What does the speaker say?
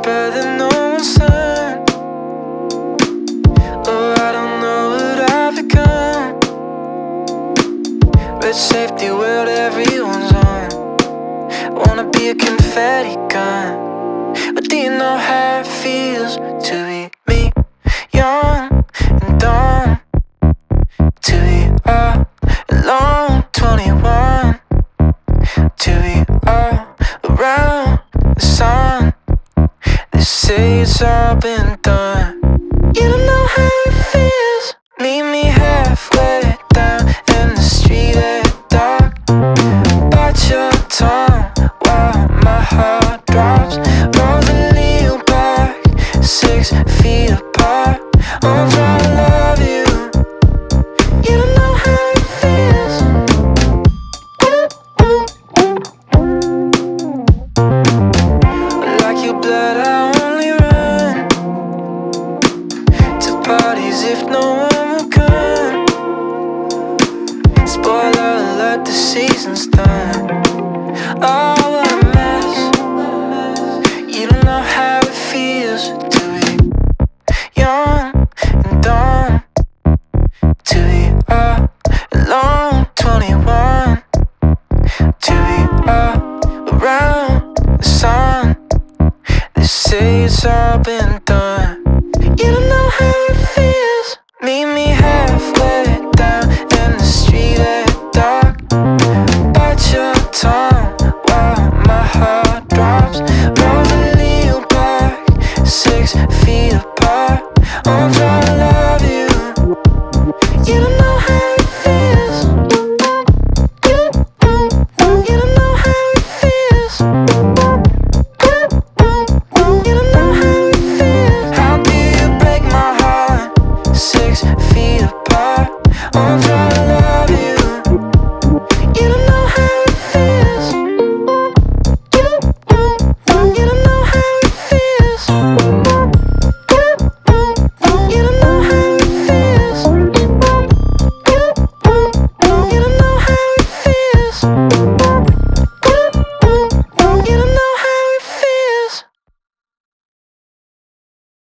better than no one's son. Oh, I don't know what I've become. Red safety world everyone's on. Wanna be a confetti gun. But do you know how it feels to be me, young and dumb? To be all alone, 21. To be all around the sun. They say it's all been done. You don't know how it feels. Meet me halfway down in the street at dark. Bite your tongue while my heart drops. Roll the needle back 6 feet apart. I'm trying to love you. You don't know how it feels. Like your blood, I only run to parties if no one will come. Spoiler alert, the season's done. Oh, what a mess. You don't know how it feels to be young and dumb. To be all alone, 21. To be all around the sun. They say it's all been